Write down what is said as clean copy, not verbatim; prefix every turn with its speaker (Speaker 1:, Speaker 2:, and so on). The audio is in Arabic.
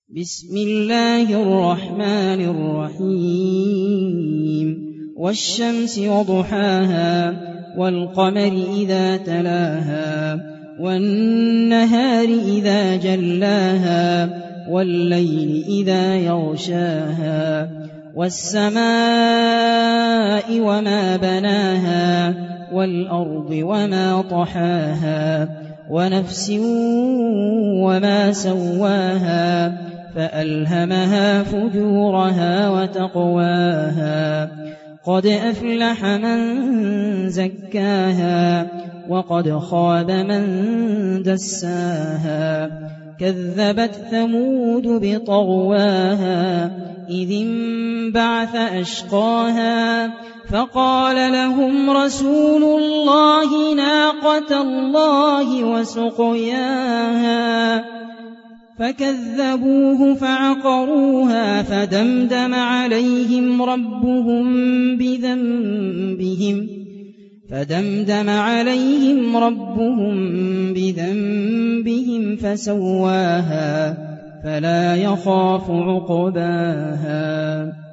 Speaker 1: بسم الله الرحمن الرحيم والشمس وضحاها والقمر إذا تلاها والنهار إذا جلاها والليل إذا يغشاها والسماء وما بناها والأرض وما طحاها ونفس وما سواها فألهمها فجورها وتقواها قد أفلح من زكاها وقد خاب من دساها كذبت ثمود بطغواها إذ انبعث أشقاها فقال لهم رسول الله ناقة الله وسقياها فكذبوه فعقروها فدمدم عليهم ربهم بذنبهم فسواها فلا يخاف عقباها